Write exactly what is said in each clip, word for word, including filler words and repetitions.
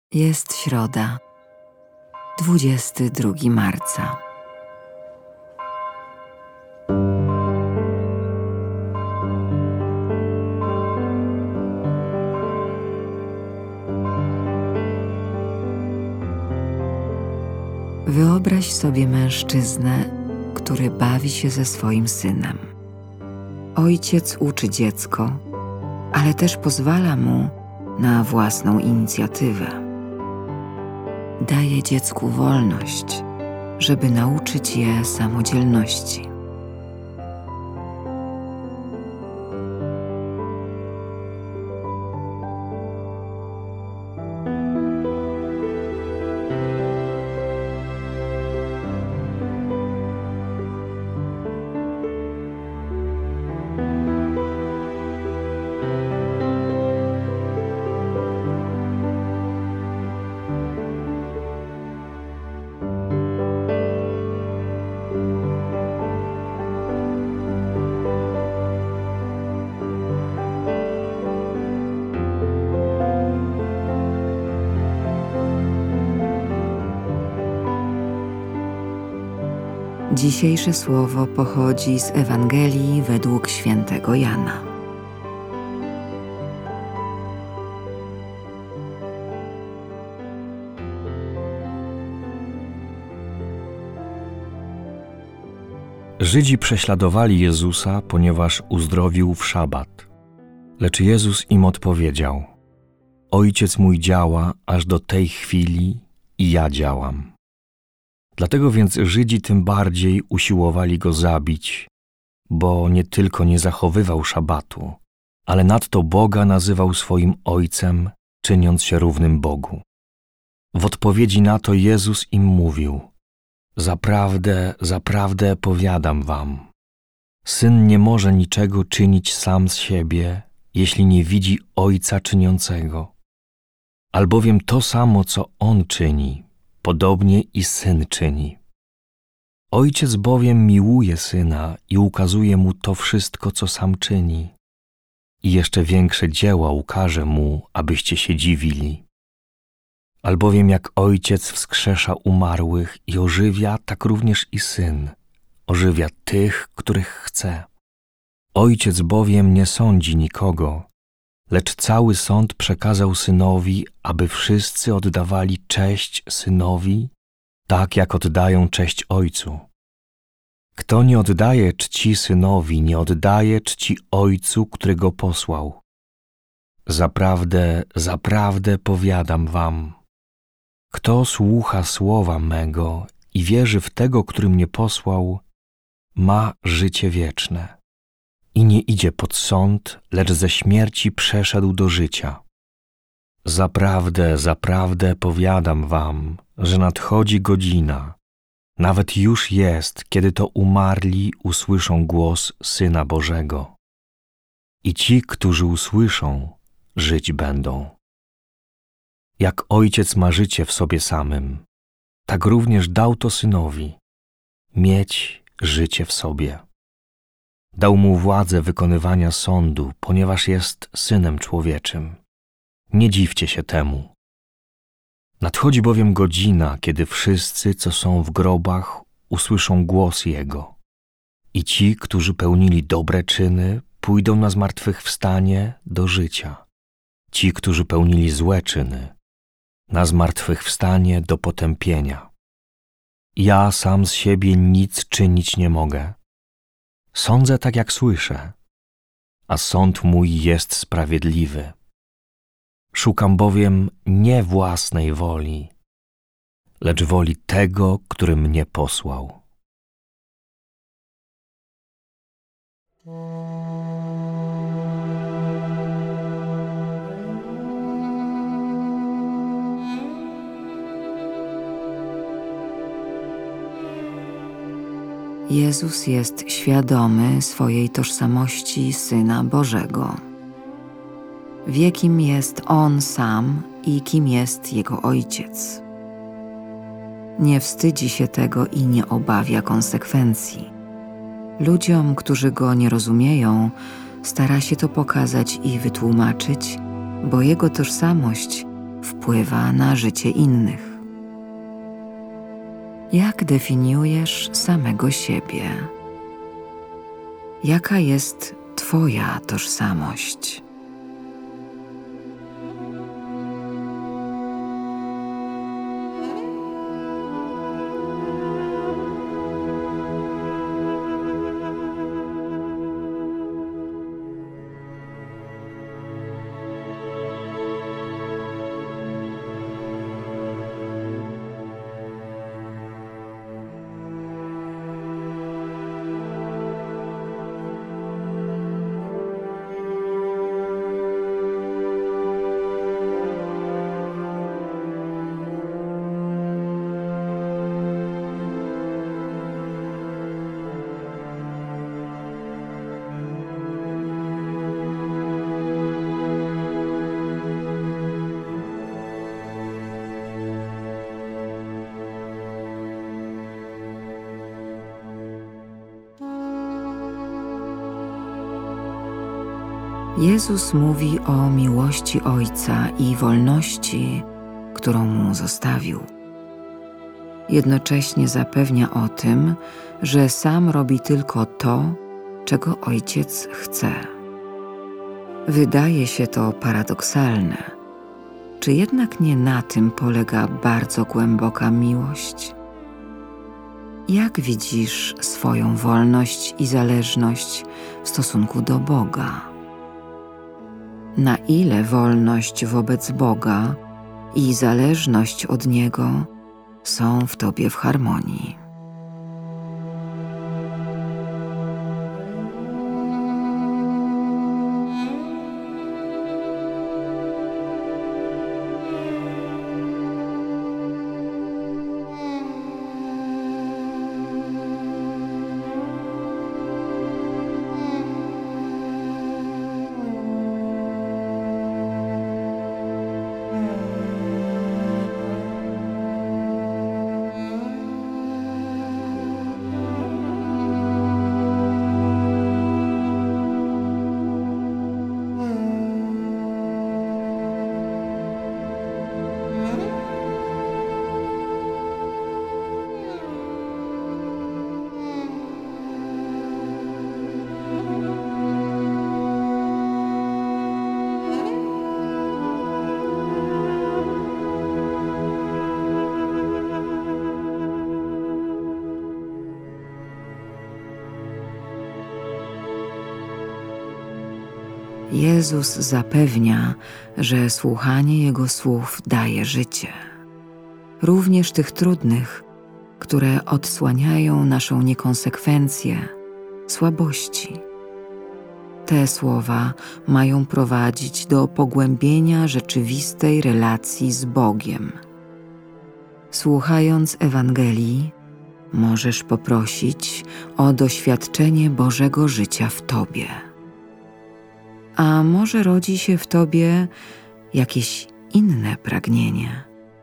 Jest środa, dwudziestego drugiego marca. Wyobraź sobie mężczyznę, który bawi się ze swoim synem. Ojciec uczy dziecko, ale też pozwala mu na własną inicjatywę. Daje dziecku wolność, żeby nauczyć je samodzielności. Dzisiejsze słowo pochodzi z Ewangelii według świętego Jana. Żydzi prześladowali Jezusa, ponieważ uzdrowił w szabat. Lecz Jezus im odpowiedział: Ojciec mój działa aż do tej chwili i ja działam. Dlatego więc Żydzi tym bardziej usiłowali go zabić, bo nie tylko nie zachowywał szabatu, ale nadto Boga nazywał swoim Ojcem, czyniąc się równym Bogu. W odpowiedzi na to Jezus im mówił: Zaprawdę, zaprawdę powiadam wam, Syn nie może niczego czynić sam z siebie, jeśli nie widzi Ojca czyniącego. Albowiem to samo, co On czyni, podobnie i Syn czyni. Ojciec bowiem miłuje Syna i ukazuje Mu to wszystko, co sam czyni. I jeszcze większe dzieła ukaże Mu, abyście się dziwili. Albowiem jak Ojciec wskrzesza umarłych i ożywia, tak również i Syn ożywia tych, których chce. Ojciec bowiem nie sądzi nikogo, lecz cały sąd przekazał Synowi, aby wszyscy oddawali cześć Synowi, tak jak oddają cześć Ojcu. Kto nie oddaje czci Synowi, nie oddaje czci Ojcu, który go posłał. Zaprawdę, zaprawdę powiadam wam, kto słucha słowa mego i wierzy w tego, który mnie posłał, ma życie wieczne i nie idzie pod sąd, lecz ze śmierci przeszedł do życia. Zaprawdę, zaprawdę powiadam wam, że nadchodzi godzina, nawet już jest, kiedy to umarli usłyszą głos Syna Bożego. I ci, którzy usłyszą, żyć będą. Jak Ojciec ma życie w sobie samym, tak również dał to Synowi, mieć życie w sobie. Dał Mu władzę wykonywania sądu, ponieważ jest Synem Człowieczym. Nie dziwcie się temu. Nadchodzi bowiem godzina, kiedy wszyscy, co są w grobach, usłyszą głos Jego. I ci, którzy pełnili dobre czyny, pójdą na zmartwychwstanie do życia. Ci, którzy pełnili złe czyny, na zmartwychwstanie do potępienia. Ja sam z siebie nic czynić nie mogę. Sądzę tak, jak słyszę, a sąd mój jest sprawiedliwy. Szukam bowiem nie własnej woli, lecz woli tego, który mnie posłał. Jezus jest świadomy swojej tożsamości Syna Bożego. Wie, kim jest On sam i kim jest Jego Ojciec. Nie wstydzi się tego i nie obawia konsekwencji. Ludziom, którzy Go nie rozumieją, stara się to pokazać i wytłumaczyć, bo Jego tożsamość wpływa na życie innych? Jak definiujesz samego siebie? Jaka jest Twoja tożsamość? Jezus mówi o miłości Ojca i wolności, którą Mu zostawił. Jednocześnie zapewnia o tym, że sam robi tylko to, czego Ojciec chce. Wydaje się to paradoksalne. Czy jednak nie na tym polega bardzo głęboka miłość? Jak widzisz swoją wolność i zależność w stosunku do Boga? Na ile wolność wobec Boga i zależność od Niego są w Tobie w harmonii? Jezus zapewnia, że słuchanie Jego słów daje życie, również tych trudnych, które odsłaniają naszą niekonsekwencję, słabości. Te słowa mają prowadzić do pogłębienia rzeczywistej relacji z Bogiem. Słuchając Ewangelii, możesz poprosić o doświadczenie Bożego życia w Tobie. A może rodzi się w Tobie jakieś inne pragnienie?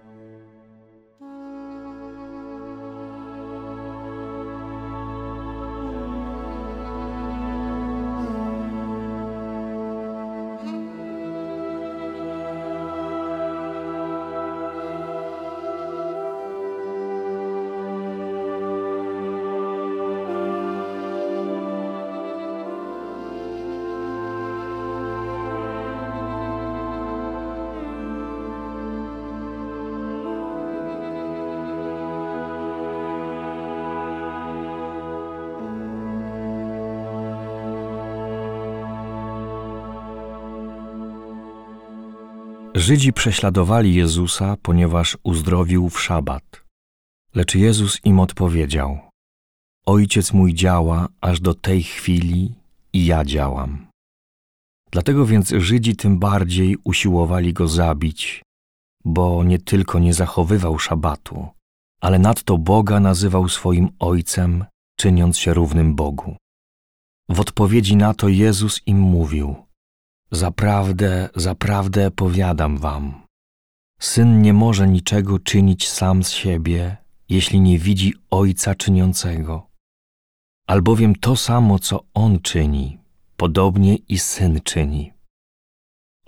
Żydzi prześladowali Jezusa, ponieważ uzdrowił w szabat. Lecz Jezus im odpowiedział: Ojciec mój działa aż do tej chwili i ja działam. Dlatego więc Żydzi tym bardziej usiłowali Go zabić, bo nie tylko nie zachowywał szabatu, ale nadto Boga nazywał swoim Ojcem, czyniąc się równym Bogu. W odpowiedzi na to Jezus im mówił: Zaprawdę, zaprawdę powiadam wam, Syn nie może niczego czynić sam z siebie, jeśli nie widzi Ojca czyniącego. Albowiem to samo, co On czyni, podobnie i Syn czyni.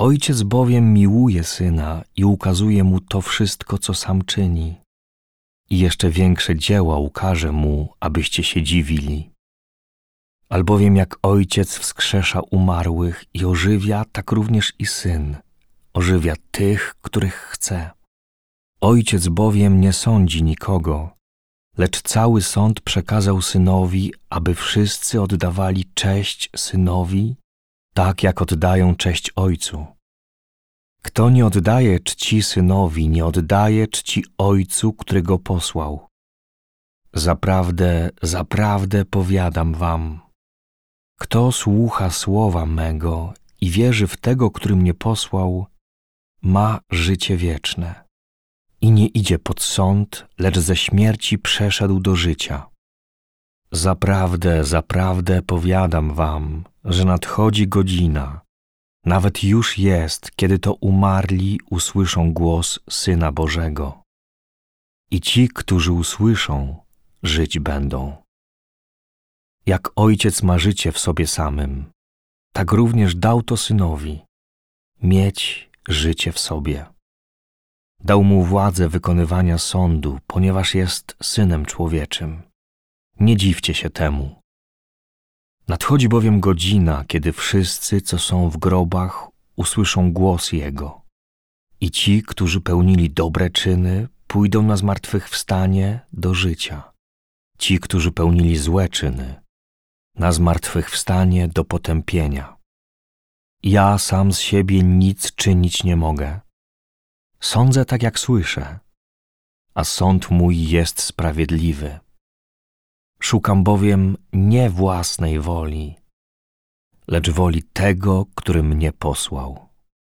Ojciec bowiem miłuje Syna i ukazuje Mu to wszystko, co sam czyni. I jeszcze większe dzieła ukaże Mu, abyście się dziwili. Albowiem jak Ojciec wskrzesza umarłych i ożywia, tak również i Syn ożywia tych, których chce. Ojciec bowiem nie sądzi nikogo, lecz cały sąd przekazał Synowi, aby wszyscy oddawali cześć Synowi, tak jak oddają cześć Ojcu. Kto nie oddaje czci Synowi, nie oddaje czci Ojcu, który Go posłał. Zaprawdę, zaprawdę powiadam wam, kto słucha słowa mego i wierzy w Tego, który mnie posłał, ma życie wieczne i nie idzie pod sąd, lecz ze śmierci przeszedł do życia. Zaprawdę, zaprawdę powiadam wam, że nadchodzi godzina, nawet już jest, kiedy to umarli usłyszą głos Syna Bożego. I ci, którzy usłyszą, żyć będą. Jak Ojciec ma życie w sobie samym, tak również dał to Synowi, mieć życie w sobie. Dał Mu władzę wykonywania sądu, ponieważ jest Synem Człowieczym. Nie dziwcie się temu. Nadchodzi bowiem godzina, kiedy wszyscy, co są w grobach, usłyszą głos Jego. I ci, którzy pełnili dobre czyny, pójdą na zmartwychwstanie do życia. Ci, którzy pełnili złe czyny, na zmartwychwstanie do potępienia. Ja sam z siebie nic czynić nie mogę. Sądzę tak, jak słyszę, a sąd mój jest sprawiedliwy. Szukam bowiem nie własnej woli, lecz woli Tego, który mnie posłał.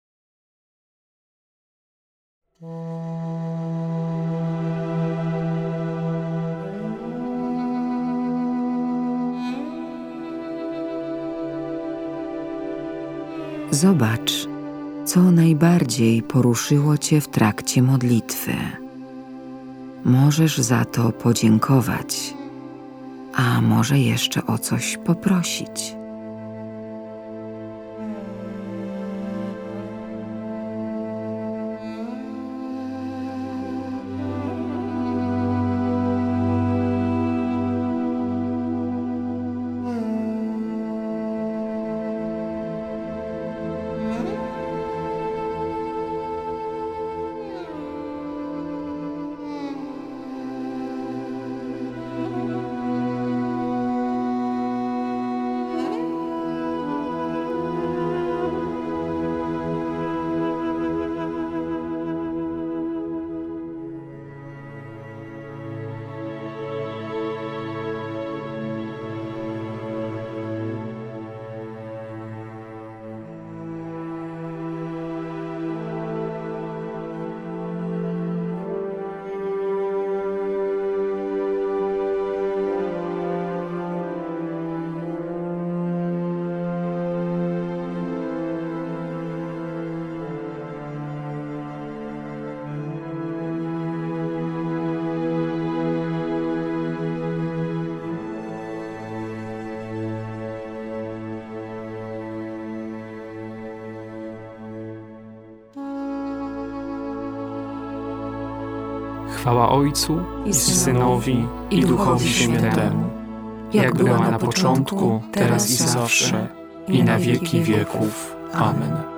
Zobacz, co najbardziej poruszyło Cię w trakcie modlitwy. Możesz za to podziękować, a może jeszcze o coś poprosić. Chwała Ojcu i Synowi i Duchowi Świętemu, jak była na początku, teraz i zawsze, i na wieki wieków. Amen.